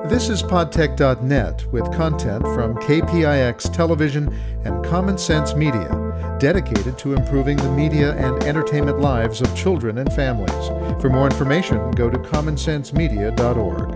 This is podtech.net with content from KPIX Television and Common Sense Media, dedicated to improving the media and entertainment lives of children and families. For more information, go to commonsensemedia.org.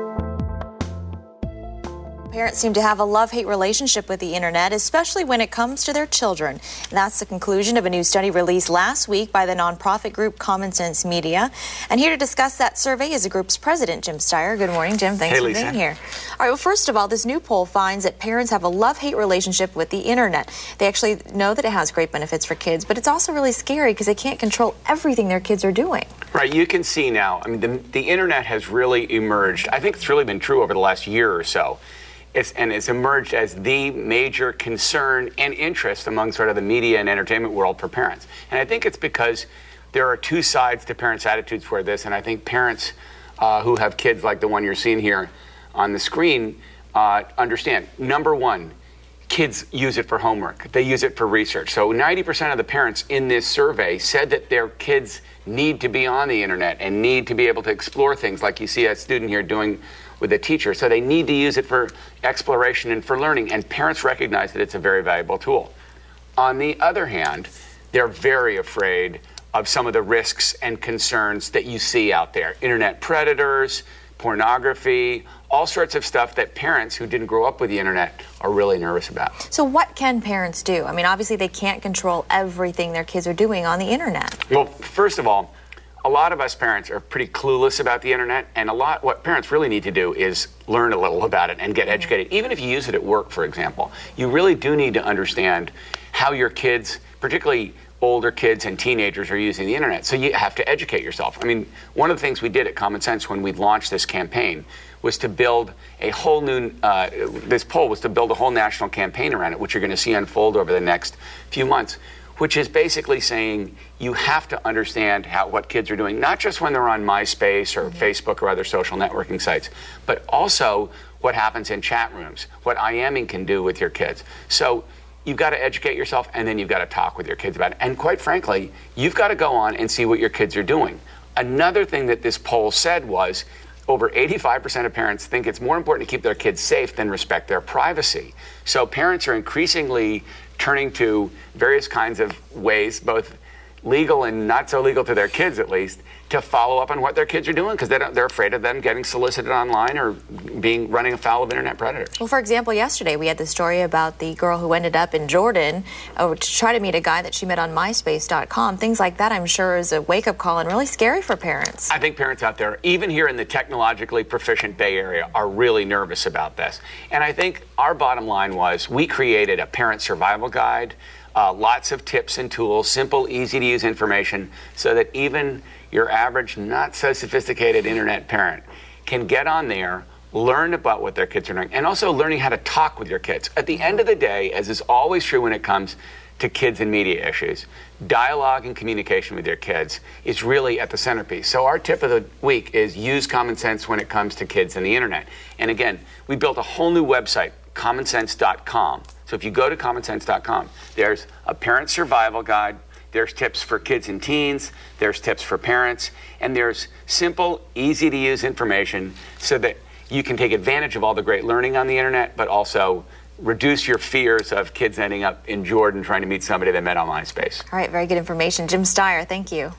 Parents seem to have a love-hate relationship with the internet, especially when it comes to their children. And that's the conclusion of a new study released last week by the nonprofit group Common Sense Media. And here to discuss that survey is the group's president, Jim Steyer. Good morning, Jim. Thanks for being here. All right, well, first of all, this new poll finds that parents have a love-hate relationship with the internet. They actually know that it has great benefits for kids, but it's also really scary because they can't control everything their kids are doing. Right, you can see now, I mean, the internet has really emerged. I think it's really been true over the last year or so. It's emerged as the major concern and interest among sort of the media and entertainment world for parents. And I think it's because there are two sides to parents' attitudes toward this, and I think parents who have kids like the one you're seeing here on the screen understand. Number one, kids use it for homework. They use it for research. So 90% of the parents in this survey said that their kids need to be on the internet and need to be able to explore things like you see a student here doing with a teacher. So they need to use it for exploration and for learning, and parents recognize that it's a very valuable tool. On the other hand, they're very afraid of some of the risks and concerns that you see out there. Internet predators, pornography, all sorts of stuff that parents who didn't grow up with the internet are really nervous about. So what can parents do? I mean, obviously they can't control everything their kids are doing on the internet. Well, first of all, a lot of us parents are pretty clueless about the internet, and what parents really need to do is learn a little about it and get educated. Even if you use it at work, for example, you really do need to understand how your kids, particularly older kids and teenagers, are using the internet. So you have to educate yourself. I mean, one of the things we did at Common Sense when we launched this campaign was to build a whole new, this poll was to build a whole national campaign around it, which you're going to see unfold over the next few months, which is basically saying you have to understand what kids are doing, not just when they're on MySpace or Facebook or other social networking sites, but also what happens in chat rooms, what IMing can do with your kids. So you've got to educate yourself, and then you've got to talk with your kids about it. And quite frankly, you've got to go on and see what your kids are doing. Another thing that this poll said was over 85% of parents think it's more important to keep their kids safe than respect their privacy. So parents are increasingly turning to various kinds of ways, both legal and not so legal to their kids at least, to follow up on what their kids are doing because they're afraid of them getting solicited online or running afoul of internet predators. Well, for example, yesterday we had the story about the girl who ended up in Jordan to try to meet a guy that she met on MySpace.com. Things like that, I'm sure, is a wake-up call and really scary for parents. I think parents out there, even here in the technologically proficient Bay Area, are really nervous about this. And I think our bottom line was we created a parent survival guide, lots of tips and tools, simple, easy-to-use information, so that even your average, not so sophisticated internet parent can get on there, learn about what their kids are doing, and also learning how to talk with your kids. At the end of the day, as is always true when it comes to kids and media issues, dialogue and communication with your kids is really at the centerpiece. So our tip of the week is use common sense when it comes to kids and the internet. And again, we built a whole new website, commonsense.com. So if you go to commonsense.com, there's a parent survival guide, there's tips for kids and teens, there's tips for parents, and there's simple, easy-to-use information so that you can take advantage of all the great learning on the internet, but also reduce your fears of kids ending up in Jordan trying to meet somebody they met on MySpace. All right, very good information. Jim Steyer, thank you.